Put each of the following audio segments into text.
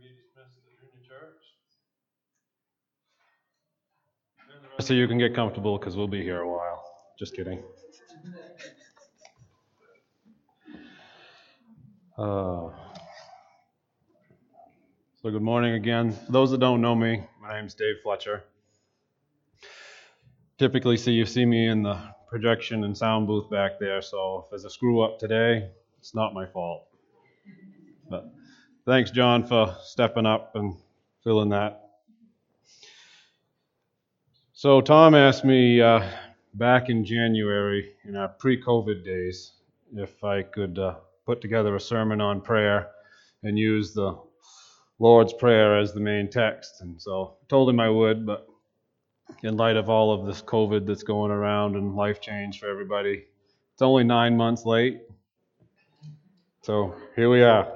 be dismissed to junior church. And the rest of you can get comfortable because we'll be here a while. Just kidding. So good morning again. For those that don't know me, my name's Dave Fletcher. Typically you see me in the projection and sound booth back there, so if there's a screw up today, it's not my fault. But thanks, John, for stepping up and filling that. So Tom asked me back in January, in our pre-COVID days, if I could put together a sermon on prayer and use the Lord's Prayer as the main text. And so I told him I would, but in light of all of this COVID that's going around and life change for everybody, it's only 9 months late. So here we are.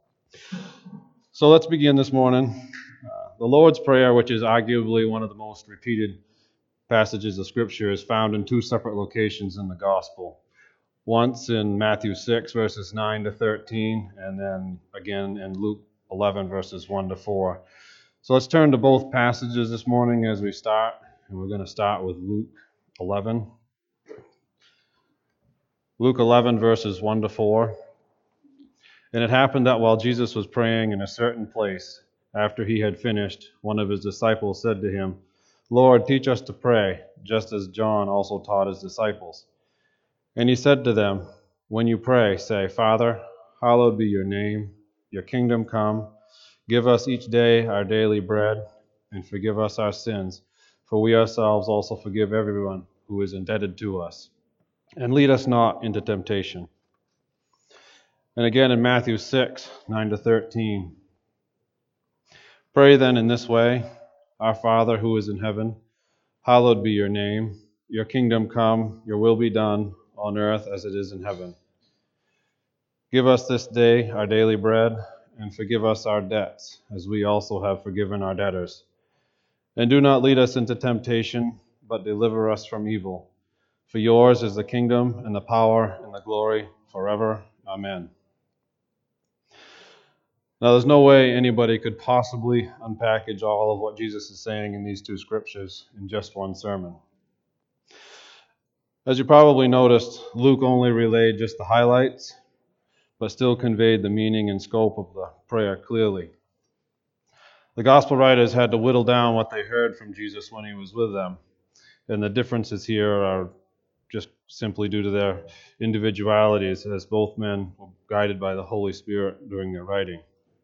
So let's begin this morning. The Lord's Prayer, which is arguably one of the most repeated passages of Scripture, is found in two separate locations in the Gospel. Once in Matthew 6, verses 9 to 13, and then again in Luke 11, verses 1 to 4. So let's turn to both passages this morning as we start, and we're going to start with Luke 11. Luke 11, verses 1 to 4. And it happened that while Jesus was praying in a certain place, after he had finished, one of his disciples said to him, "Lord, teach us to pray, just as John also taught his disciples." And he said to them, "When you pray, say, 'Father, hallowed be your name, your kingdom come. Give us each day our daily bread, and forgive us our sins, for we ourselves also forgive everyone who is indebted to us. And lead us not into temptation.'" And again in Matthew 6, 9 to 13. "Pray then in this way, 'Our Father who is in heaven, hallowed be your name. Your kingdom come, your will be done, on earth as it is in heaven. Give us this day our daily bread, and forgive us our debts, as we also have forgiven our debtors. And do not lead us into temptation, but deliver us from evil. For yours is the kingdom, and the power, and the glory, forever. Amen." Now, there's no way anybody could possibly unpackage all of what Jesus is saying in these two scriptures in just one sermon. As you probably noticed, Luke only relayed just the highlights, but still conveyed the meaning and scope of the prayer clearly. The gospel writers had to whittle down what they heard from Jesus when he was with them, and the differences here are just simply due to their individualities, as both men were guided by the Holy Spirit during their writing.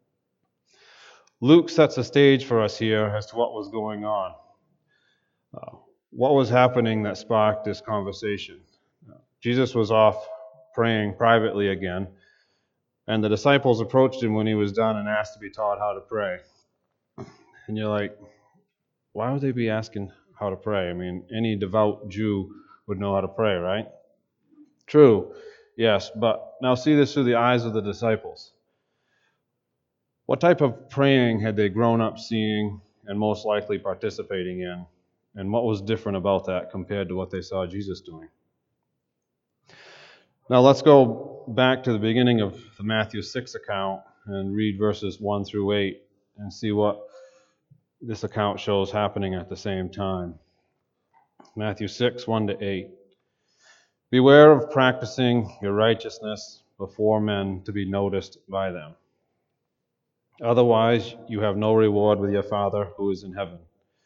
Luke sets a stage for us here as to what was going on. What was happening that sparked this conversation? Jesus was off praying privately again, and the disciples approached him when he was done and asked to be taught how to pray. And you're like, why would they be asking how to pray? I mean, any devout Jew would know how to pray, right? True, yes, but now see this through the eyes of the disciples. What type of praying had they grown up seeing and most likely participating in? And what was different about that compared to what they saw Jesus doing? Now let's go back to the beginning of the Matthew 6 account and read verses 1 through 8 and see what this account shows happening at the same time. Matthew 6, 1 to 8. "Beware of practicing your righteousness before men to be noticed by them. Otherwise, you have no reward with your Father who is in heaven.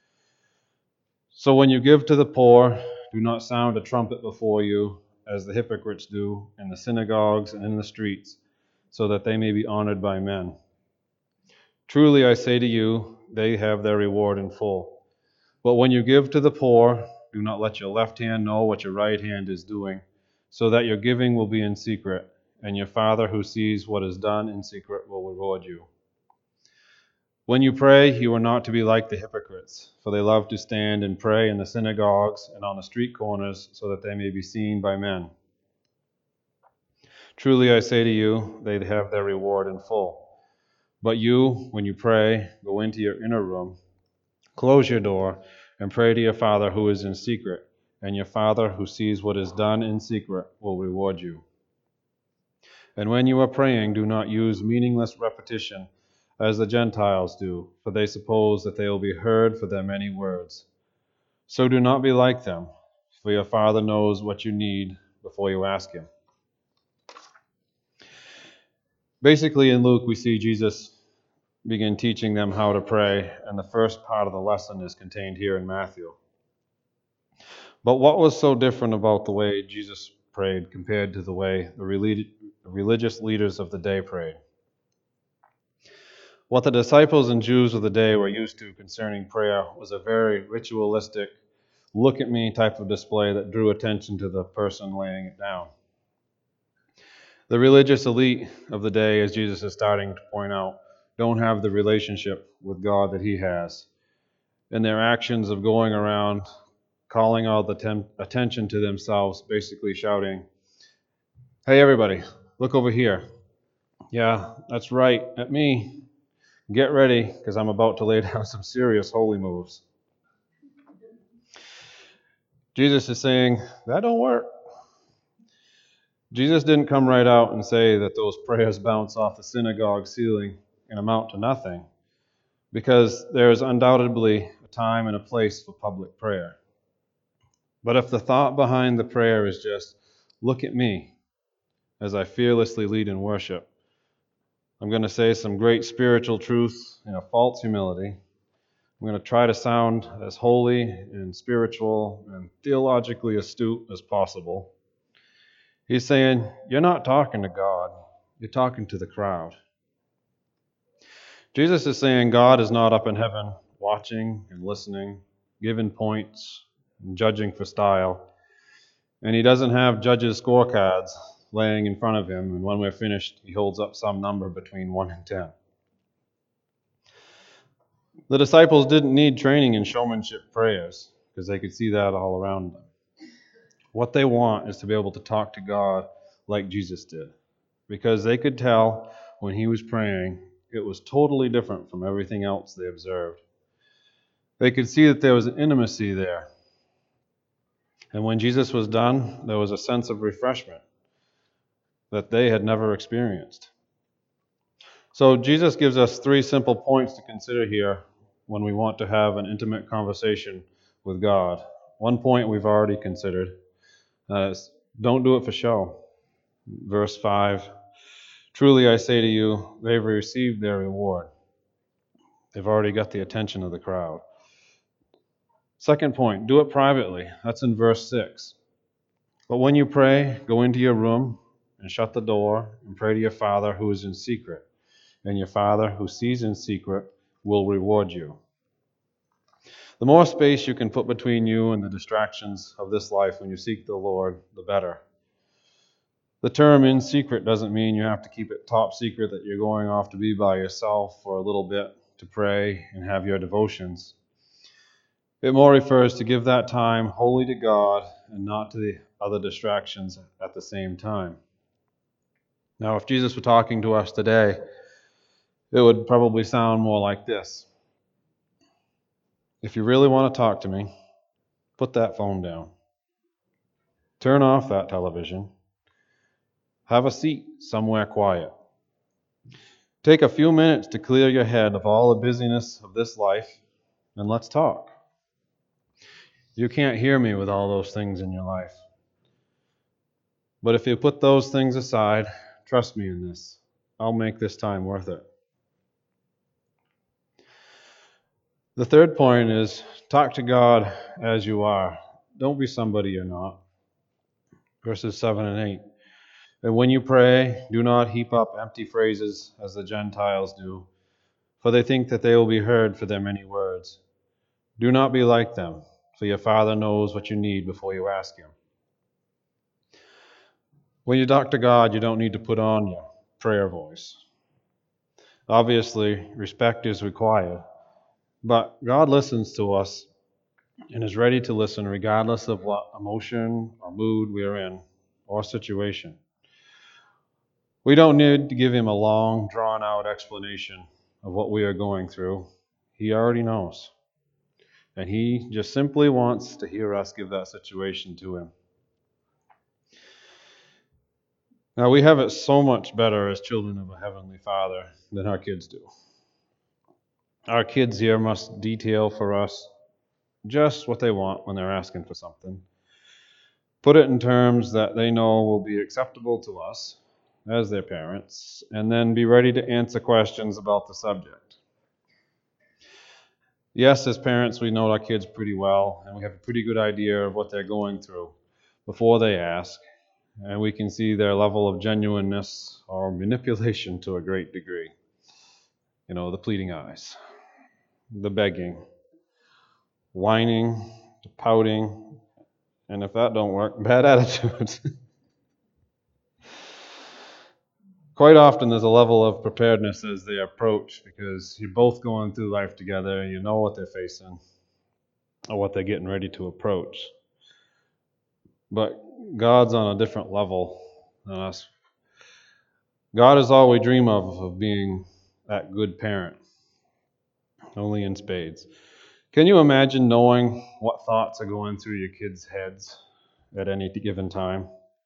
So when you give to the poor, do not sound a trumpet before you, as the hypocrites do in the synagogues and in the streets, so that they may be honored by men. Truly I say to you, they have their reward in full. But when you give to the poor, do not let your left hand know what your right hand is doing, so that your giving will be in secret, and your Father who sees what is done in secret will reward you. When you pray, you are not to be like the hypocrites, for they love to stand and pray in the synagogues and on the street corners, so that they may be seen by men. Truly I say to you, they have their reward in full. But you, when you pray, go into your inner room, close your door, and pray to your Father who is in secret, and your Father who sees what is done in secret will reward you. And when you are praying, do not use meaningless repetition as the Gentiles do, for they suppose that they will be heard for their many words. So do not be like them, for your Father knows what you need before you ask Him. Basically, in Luke, we see Jesus begin teaching them how to pray, and the first part of the lesson is contained here in Matthew. But what was so different about the way Jesus prayed compared to the way the religious leaders of the day prayed? What the disciples and Jews of the day were used to concerning prayer was a very ritualistic, look at me type of display that drew attention to the person laying it down. The religious elite of the day, as Jesus is starting to point out, don't have the relationship with God that He has. And their actions of going around calling all the attention to themselves, basically shouting, "Hey everybody, look over here. Yeah, that's right, at me. Get ready, because I'm about to lay down some serious holy moves." Jesus is saying, that don't work. Jesus didn't come right out and say that those prayers bounce off the synagogue ceiling and amount to nothing, because there is undoubtedly a time and a place for public prayer. But if the thought behind the prayer is just, look at me as I fearlessly lead in worship, I'm going to say some great spiritual truth in a false humility. I'm going to try to sound as holy and spiritual and theologically astute as possible. He's saying, you're not talking to God, you're talking to the crowd. Jesus is saying God is not up in heaven watching and listening, giving points and judging for style. And He doesn't have judges' scorecards laying in front of Him, and when we're finished, He holds up some number between 1 and 10. The disciples didn't need training in showmanship prayers, because they could see that all around them. What they want is to be able to talk to God like Jesus did, because they could tell when He was praying it was totally different from everything else they observed. They could see that there was an intimacy there. And when Jesus was done, there was a sense of refreshment that they had never experienced. So Jesus gives us 3 simple points to consider here when we want to have an intimate conversation with God. One point we've already considered is don't do it for show. Verse 5, truly I say to you, they've received their reward. They've already got the attention of the crowd. Second point, do it privately. That's in verse 6. But when you pray, go into your room and shut the door and pray to your Father who is in secret. And your Father who sees in secret will reward you. The more space you can put between you and the distractions of this life when you seek the Lord, the better. The term in secret doesn't mean you have to keep it top secret that you're going off to be by yourself for a little bit to pray and have your devotions. It more refers to give that time wholly to God and not to the other distractions at the same time. Now, if Jesus were talking to us today, it would probably sound more like this. If you really want to talk to me, put that phone down. Turn off that television. Have a seat somewhere quiet. Take a few minutes to clear your head of all the busyness of this life, and let's talk. You can't hear me with all those things in your life. But if you put those things aside, trust me in this. I'll make this time worth it. The third point is talk to God as you are. Don't be somebody you're not. Verses 7 and 8. And when you pray, do not heap up empty phrases as the Gentiles do, for they think that they will be heard for their many words. Do not be like them, for your Father knows what you need before you ask Him. When you talk to God, you don't need to put on your prayer voice. Obviously, respect is required, but God listens to us and is ready to listen regardless of what emotion or mood we are in or situation. We don't need to give Him a long, drawn-out explanation of what we are going through. He already knows. And He just simply wants to hear us give that situation to Him. Now, we have it so much better as children of a Heavenly Father than our kids do. Our kids here must detail for us just what they want when they're asking for something. Put it in terms that they know will be acceptable to us as their parents, and then be ready to answer questions about the subject. Yes, as parents, we know our kids pretty well, and we have a pretty good idea of what they're going through before they ask, and we can see their level of genuineness or manipulation to a great degree. The pleading eyes, the begging, whining, the pouting, and if that don't work, bad attitudes. Quite often there's a level of preparedness as they approach because you're both going through life together, you know what they're facing or what they're getting ready to approach. But God's on a different level than us. God is all we dream of being that good parent, only in spades. Can you imagine knowing what thoughts are going through your kids' heads at any given time?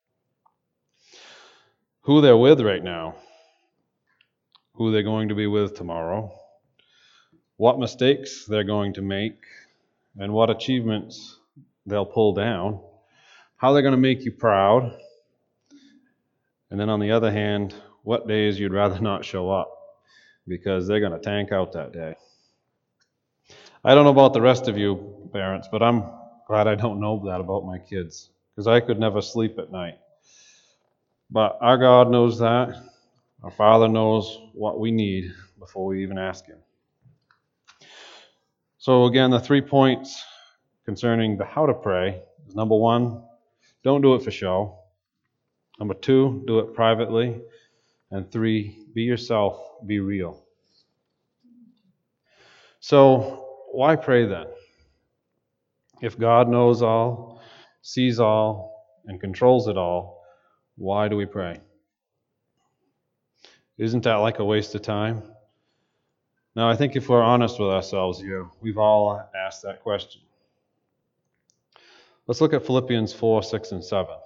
Who they're with right now, who they're going to be with tomorrow, what mistakes they're going to make, and what achievements they'll pull down, how they're going to make you proud, and then on the other hand, what days you'd rather not show up because they're going to tank out that day. I don't know about the rest of you parents, but I'm glad I don't know that about my kids because I could never sleep at night. But our God knows that. Our Father knows what we need before we even ask Him. So again, the 3 points concerning the how to pray is: number 1, don't do it for show. Number 2, do it privately. And 3, be yourself, be real. So why pray then? If God knows all, sees all, and controls it all, why do we pray? Isn't that like a waste of time? Now, I think if we're honest with ourselves here, we've all asked that question. Let's look at Philippians 4, 6, and 7.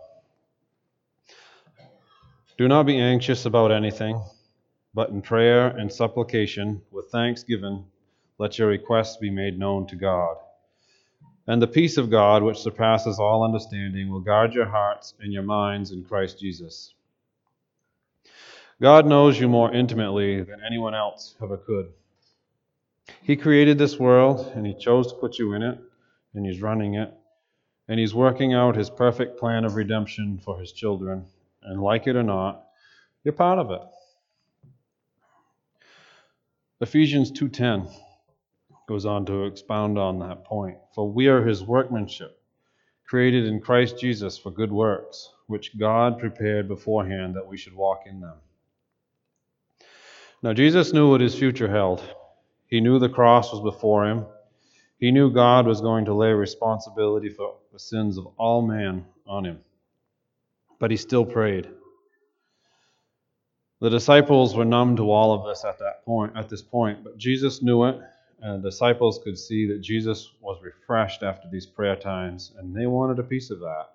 Do not be anxious about anything, but in prayer and supplication, with thanksgiving, let your requests be made known to God. And the peace of God, which surpasses all understanding, will guard your hearts and your minds in Christ Jesus. God knows you more intimately than anyone else ever could. He created this world, and He chose to put you in it, and He's running it, and He's working out His perfect plan of redemption for His children. And like it or not, you're part of it. Ephesians 2:10 goes on to expound on that point. For we are His workmanship, created in Christ Jesus for good works, which God prepared beforehand that we should walk in them. Now, Jesus knew what His future held. He knew the cross was before Him. He knew God was going to lay responsibility for the sins of all man on Him. But He still prayed. The disciples were numb to all of this at this point, but Jesus knew it, and the disciples could see that Jesus was refreshed after these prayer times, and they wanted a piece of that.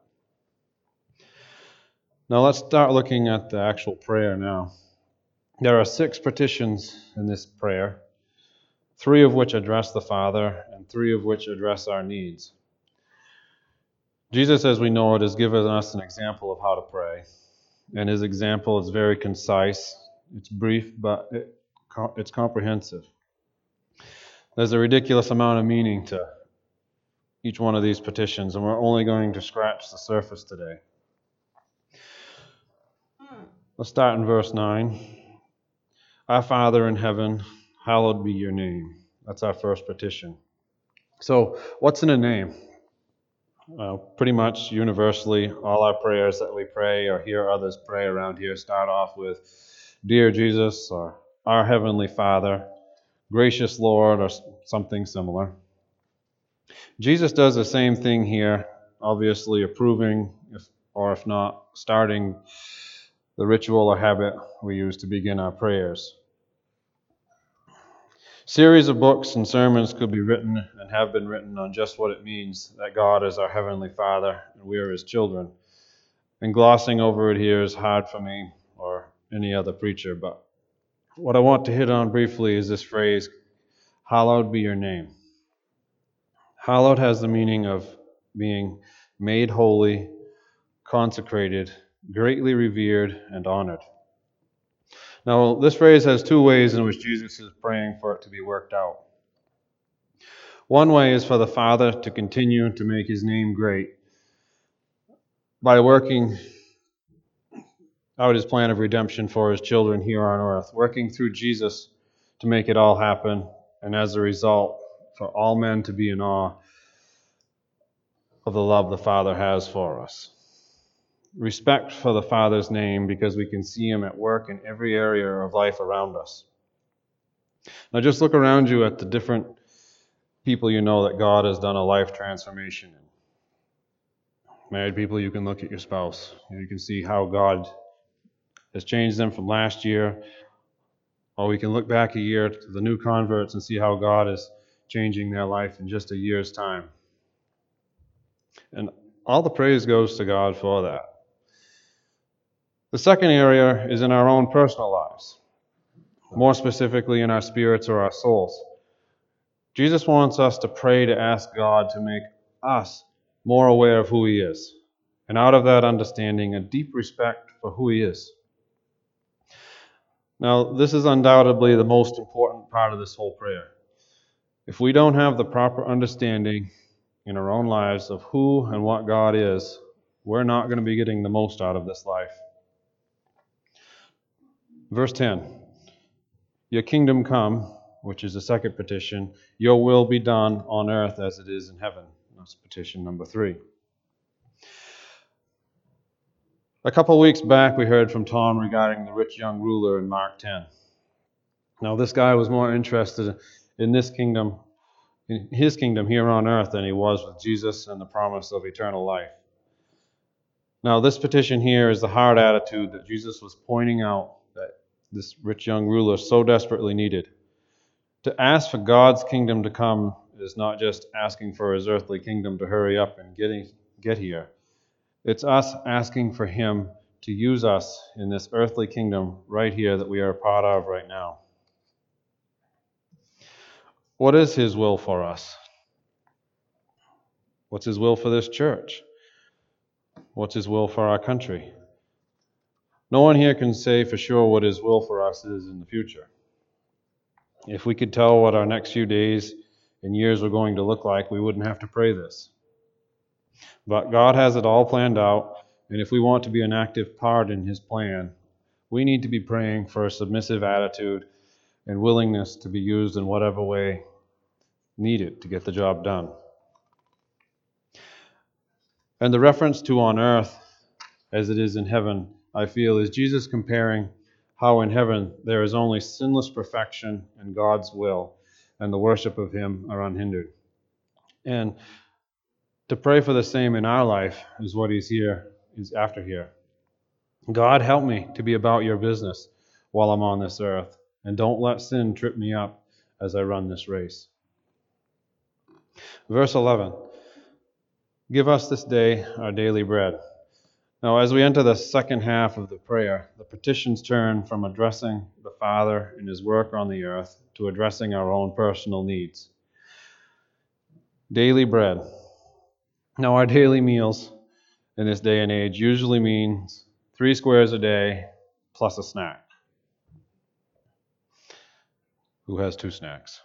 Now let's start looking at the actual prayer now. There are 6 petitions in this prayer, 3 of which address the Father, and 3 of which address our needs. Jesus, as we know it, has given us an example of how to pray. And His example is very concise. It's brief, but it's comprehensive. There's a ridiculous amount of meaning to each one of these petitions, and we're only going to scratch the surface today. Let's start in verse 9. Our Father in heaven, hallowed be your name. That's our first petition. So, what's in a name? Pretty much universally, all our prayers that we pray or hear others pray around here start off with Dear Jesus, or Our Heavenly Father, Gracious Lord, or something similar. Jesus does the same thing here, obviously approving, if not, starting the ritual or habit we use to begin our prayers. Series of books and sermons could be written and have been written on just what it means that God is our Heavenly Father and we are His children. And glossing over it here is hard for me or any other preacher, but what I want to hit on briefly is this phrase, Hallowed be your name. Hallowed has the meaning of being made holy, consecrated, greatly revered, and honored. Now, this phrase has two ways in which Jesus is praying for it to be worked out. One way is for the Father to continue to make his name great by working out his plan of redemption for his children here on earth, working through Jesus to make it all happen, and as a result, for all men to be in awe of the love the Father has for us. Respect for the Father's name because we can see him at work in every area of life around us. Now just look around you at the different people you know that God has done a life transformation in. Married people, you can look at your spouse. You can see how God has changed them from last year. Or we can look back a year to the new converts and see how God is changing their life in just a year's time. And all the praise goes to God for that. The second area is in our own personal lives, more specifically in our spirits or our souls. Jesus wants us to pray to ask God to make us more aware of who he is, and out of that understanding, a deep respect for who he is. Now, this is undoubtedly the most important part of this whole prayer. If we don't have the proper understanding in our own lives of who and what God is, we're not going to be getting the most out of this life. Verse 10, your kingdom come, which is the second petition, your will be done on earth as it is in heaven. That's petition number 3. A couple of weeks back, we heard from Tom regarding the rich young ruler in Mark 10. Now, this guy was more interested in his kingdom here on earth than he was with Jesus and the promise of eternal life. Now, this petition here is the hard attitude that Jesus was pointing out that this rich young ruler so desperately needed. To ask for God's kingdom to come is not just asking for his earthly kingdom to hurry up and get here. It's us asking for him to use us in this earthly kingdom right here that we are a part of right now. What is his will for us? What's his will for this church? What's his will for our country? No one here can say for sure what his will for us is in the future. If we could tell what our next few days and years were going to look like, we wouldn't have to pray this. But God has it all planned out, and if we want to be an active part in his plan, we need to be praying for a submissive attitude and willingness to be used in whatever way needed to get the job done. And the reference to on earth as it is in heaven, I feel, is Jesus comparing how in heaven there is only sinless perfection and God's will, and the worship of him are unhindered. And to pray for the same in our life is what is after here. God, help me to be about your business while I'm on this earth, and don't let sin trip me up as I run this race. Verse 11, give us this day our daily bread. Now, as we enter the second half of the prayer, the petitions turn from addressing the Father and his work on the earth to addressing our own personal needs. Daily bread. Now, our daily meals in this day and age usually means 3 squares a day plus a snack. Who has 2 snacks?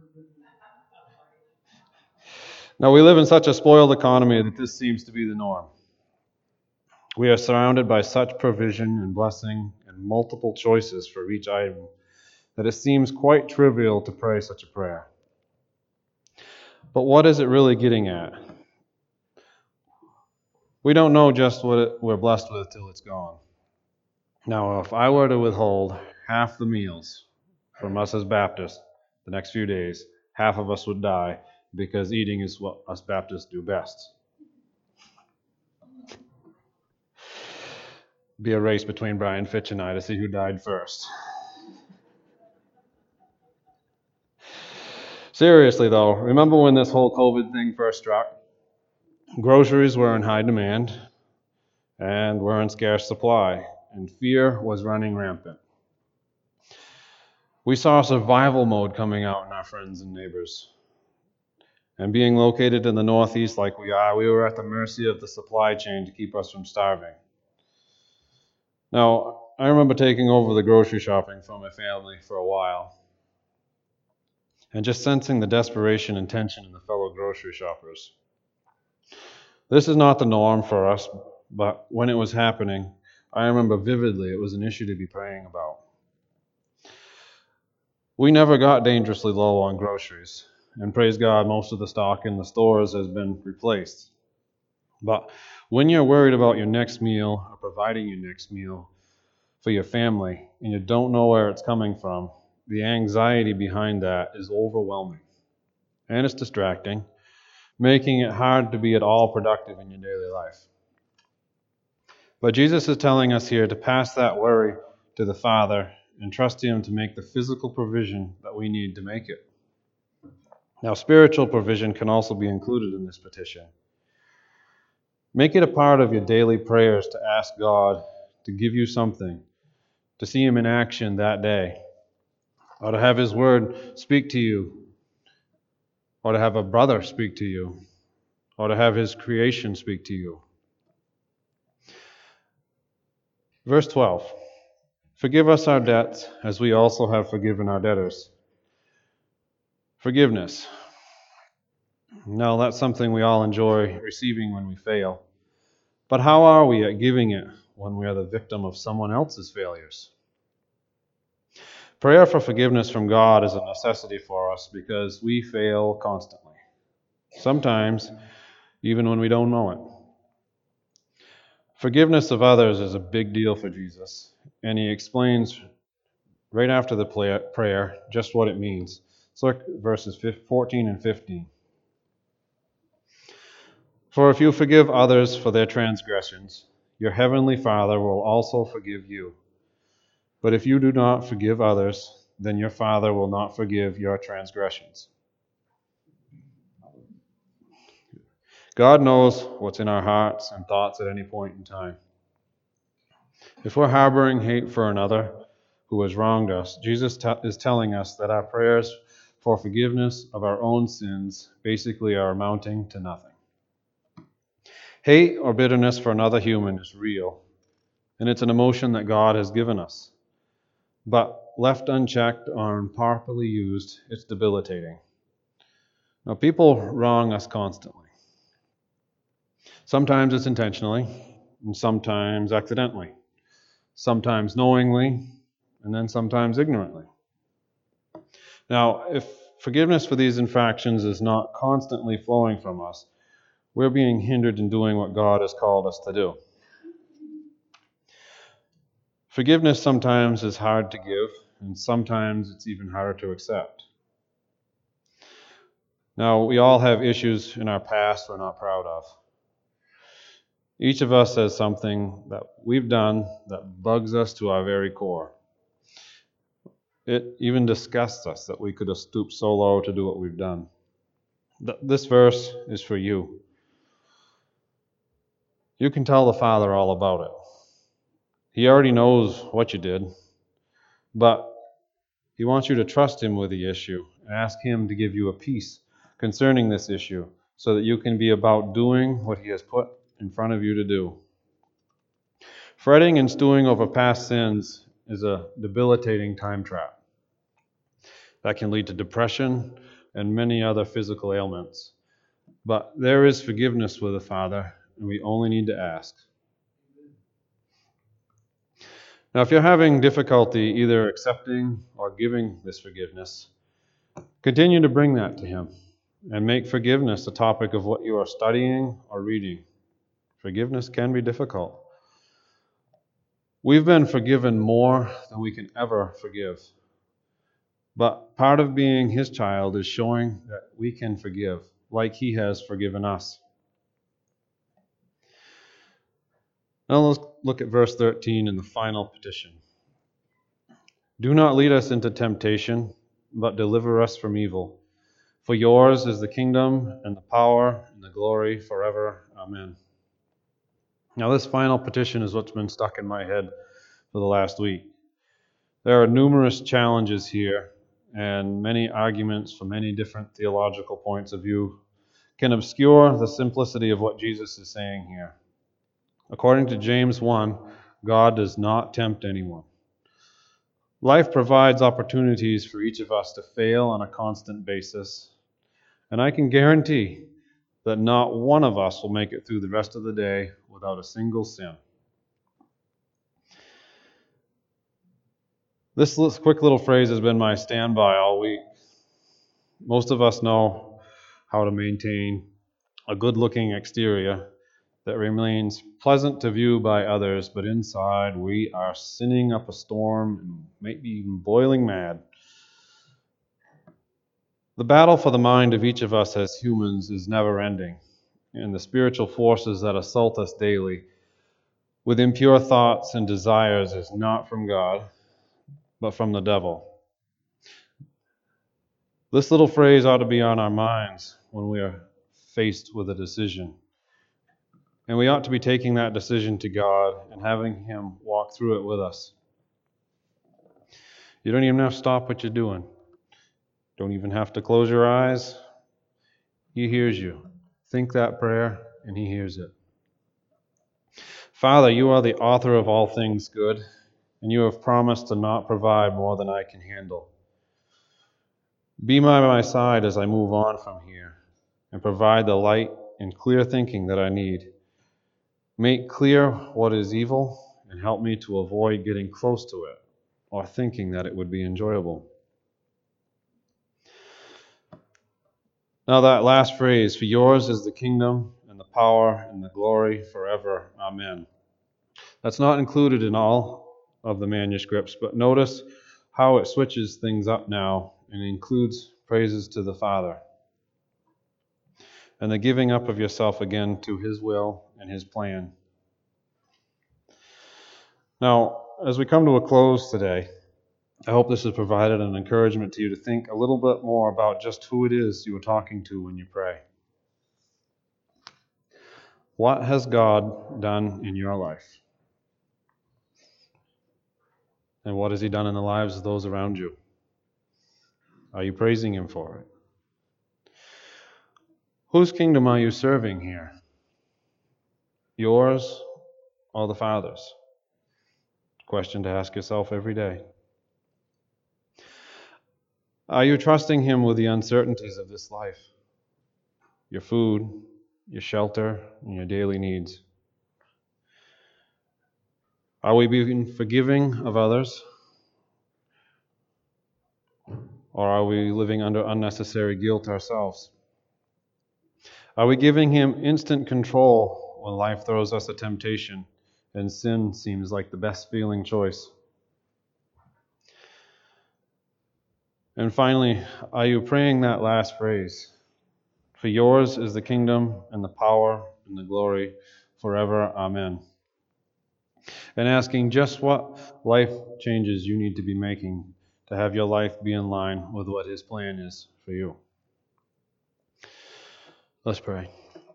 Now, we live in such a spoiled economy that this seems to be the norm. We are surrounded by such provision and blessing and multiple choices for each item that it seems quite trivial to pray such a prayer. But what is it really getting at? We don't know just what we're blessed with till it's gone. Now, if I were to withhold half the meals from us as Baptists the next few days, half of us would die because eating is what us Baptists do best. Be a race between Brian Fitch and I to see who died first. Seriously though, remember when this whole COVID thing first struck? Groceries were in high demand and were in scarce supply, and fear was running rampant. We saw survival mode coming out in our friends and neighbors. And being located in the Northeast like we are, we were at the mercy of the supply chain to keep us from starving. Now, I remember taking over the grocery shopping for my family for a while and just sensing the desperation and tension in the fellow grocery shoppers. This is not the norm for us, but when it was happening, I remember vividly it was an issue to be praying about. We never got dangerously low on groceries, and praise God, most of the stock in the stores has been replaced. But when you're worried about your next meal or providing your next meal for your family, and you don't know where it's coming from, the anxiety behind that is overwhelming. And it's distracting, making it hard to be at all productive in your daily life. But Jesus is telling us here to pass that worry to the Father and trust Him to make the physical provision that we need to make it. Now, spiritual provision can also be included in this petition. Make it a part of your daily prayers to ask God to give you something, to see Him in action that day, or to have His Word speak to you, or to have a brother speak to you, or to have His creation speak to you. Verse 12, forgive us our debts as we also have forgiven our debtors. Forgiveness. Now, that's something we all enjoy receiving when we fail. But how are we at giving it when we are the victim of someone else's failures? Prayer for forgiveness from God is a necessity for us because we fail constantly. Sometimes, even when we don't know it. Forgiveness of others is a big deal for Jesus, and He explains right after the prayer just what it means. So look at verses 14 and 15. For if you forgive others for their transgressions, your heavenly Father will also forgive you. But if you do not forgive others, then your Father will not forgive your transgressions. God knows what's in our hearts and thoughts at any point in time. If we're harboring hate for another who has wronged us, Jesus is telling us that our prayers for forgiveness of our own sins basically are amounting to nothing. Hate or bitterness for another human is real, and it's an emotion that God has given us. But left unchecked or improperly used, it's debilitating. Now, people wrong us constantly. Sometimes it's intentionally, and sometimes accidentally. Sometimes knowingly, and then sometimes ignorantly. Now, if forgiveness for these infractions is not constantly flowing from us, we're being hindered in doing what God has called us to do. Forgiveness sometimes is hard to give, and sometimes it's even harder to accept. Now, we all have issues in our past we're not proud of. Each of us has something that we've done that bugs us to our very core. It even disgusts us that we could have stooped so low to do what we've done. This verse is for you. You can tell the Father all about it. He already knows what you did, but He wants you to trust Him with the issue and ask Him to give you a peace concerning this issue so that you can be about doing what He has put in front of you to do. Fretting and stewing over past sins is a debilitating time trap that can lead to depression and many other physical ailments. But there is forgiveness with the Father, and we only need to ask. Now, if you're having difficulty either accepting or giving this forgiveness, continue to bring that to Him and make forgiveness a topic of what you are studying or reading. Forgiveness can be difficult. We've been forgiven more than we can ever forgive. But part of being His child is showing that we can forgive like He has forgiven us. Now let's look at verse 13 in the final petition. Do not lead us into temptation, but deliver us from evil. For yours is the kingdom and the power and the glory forever. Amen. Now this final petition is what's been stuck in my head for the last week. There are numerous challenges here, and many arguments from many different theological points of view can obscure the simplicity of what Jesus is saying here. According to James 1, God does not tempt anyone. Life provides opportunities for each of us to fail on a constant basis, and I can guarantee that not one of us will make it through the rest of the day without a single sin. This quick little phrase has been my standby all week. Most of us know how to maintain a good-looking exterior that remains pleasant to view by others, but inside we are sinning up a storm and maybe even boiling mad. The battle for the mind of each of us as humans is never-ending, and the spiritual forces that assault us daily with impure thoughts and desires is not from God, but from the devil. This little phrase ought to be on our minds when we are faced with a decision. And we ought to be taking that decision to God and having Him walk through it with us. You don't even have to stop what you're doing. Don't even have to close your eyes. He hears you. Think that prayer, and He hears it. Father, you are the author of all things good, and you have promised to not provide more than I can handle. Be by my side as I move on from here, and provide the light and clear thinking that I need. Make clear what is evil, and help me to avoid getting close to it, or thinking that it would be enjoyable. Now that last phrase, for yours is the kingdom and the power and the glory forever. Amen. That's not included in all of the manuscripts, but notice how it switches things up now and includes praises to the Father and the giving up of yourself again to His will and His plan. Now, as we come to a close today, I hope this has provided an encouragement to you to think a little bit more about just who it is you are talking to when you pray. What has God done in your life? And what has He done in the lives of those around you? Are you praising Him for it? Whose kingdom are you serving here? Yours or the Father's? Question to ask yourself every day. Are you trusting Him with the uncertainties of this life? Your food, your shelter, and your daily needs. Are we being forgiving of others? Or are we living under unnecessary guilt ourselves? Are we giving Him instant control when life throws us a temptation and sin seems like the best feeling choice? And finally, are you praying that last phrase? For yours is the kingdom and the power and the glory forever. Amen. And asking just what life changes you need to be making to have your life be in line with what His plan is for you. Let's pray.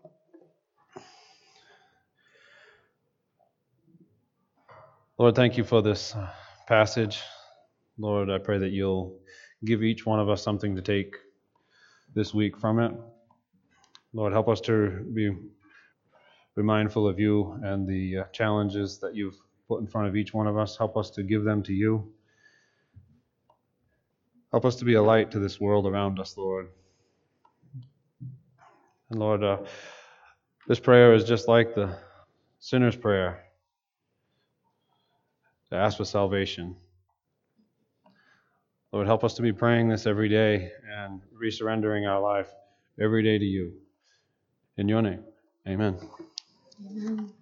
Lord, thank you for this passage. Lord, I pray that you'll give each one of us something to take this week from it. Lord, help us to be mindful of you and the challenges that you've put in front of each one of us. Help us to give them to you. Help us to be a light to this world around us, Lord. And Lord, this prayer is just like the sinner's prayer to ask for salvation. Lord, help us to be praying this every day and resurrendering our life every day to you. In your name, amen. Amen.